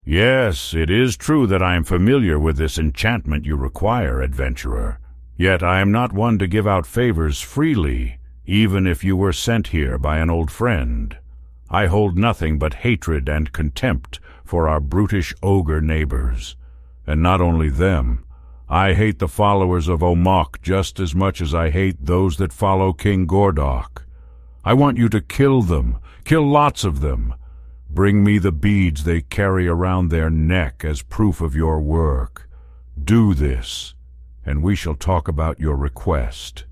Yes, it is true that I am familiar with this enchantment you require, adventurer. Yet I am not one to give out favors freely, even if you were sent here by an old friend. I hold nothing but hatred and contempt for our brutish ogre neighbors. And not only them, I hate the followers of Omok just as much as I hate those that follow King Gordok. I want you to kill them, kill lots of them. Bring me the beads they carry around their neck as proof of your work. Do this, and we shall talk about your request.